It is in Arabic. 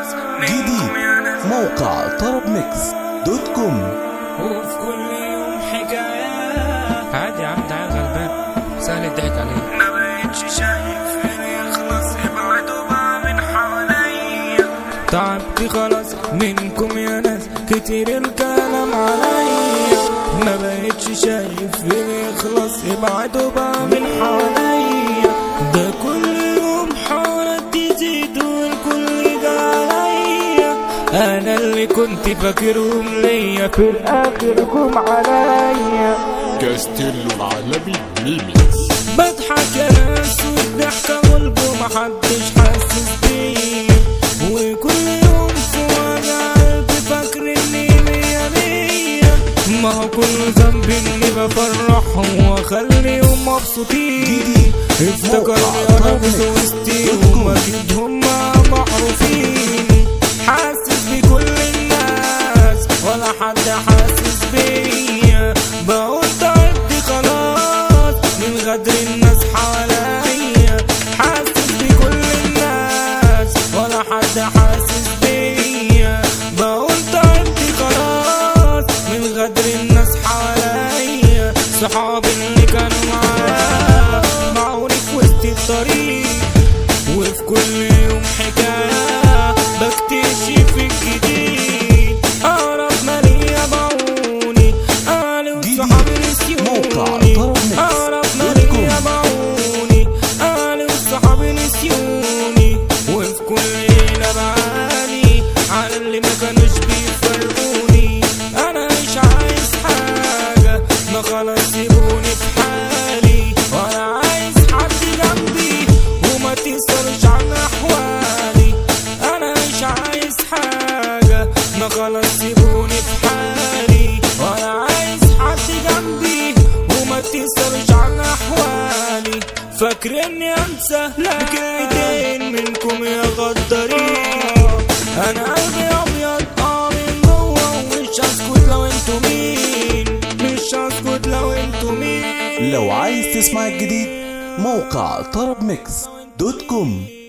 جديد موقع طرب ميكس دوت كوم. وفي كل يوم حكاية عادي يا عم، تعال غلبان سهل الضحك عليه. ما بقتش شايف اللي يخلص ابعدوا بقى من حواليا. تعبت خلاص منكم يا ناس كتير الكلام عليا. ما بقتش شايف اللي يخلص ابعدوا بقى من حواليا. ده كل يوم حوالات تزيد والكل جا عليا. انا اللي كنت فاكرهم ليا في الاخر جم عليا. كاستيلو العالمي ميميكس. بضحك يا ناس والضحكة قلبه محدش حاسس بيه. وكل يوم في وجع قلبي فاكر اني مية مية. ما هو كل ذنب اني بفرحهم واخليهم مبسوطين. افتكرني انا في وسطيهم اكيد هما معروفين. حاسس بكل الناس ولا حد حاسس بيا. بقول تعبت خلاص من غدر الناس حواليا. حاسس بكل الناس ولا حد حاسس بيا. بقول تعبت خلاص من غدر الناس حواليا. صحابي اللي كانوا معايا معوني في وسط الطريق. وفي كل يوم حكاية بكتشف الجديد. أقرب ما ليا باعوني أهلي وصحابي نسيوني. أقرب ما ليا باعوني أهلي وصحابي نسيوني. وفي كل ليلة بعاني على اللي ما كانوش بيفرقوني. أنا مش عايز حاجة ما خلاص سيبوني في حالي. ولا عايز حد جنبي وما تسألش عن أحوالي. أنا مش عايز حاجة ما خلاص سيبوني في حالي. ولا عايز حد جنبي وما تسألش عن أحوالي. فاكر إني أنسى كلمتين منكم يا غدارين. أنا قلبي أبيض من جوه ومش هسكت لو انتوا مين. مش هسكت لو انتوا مين. لو عايز تسمع الجديد موقع طرب ميكس دوت كوم.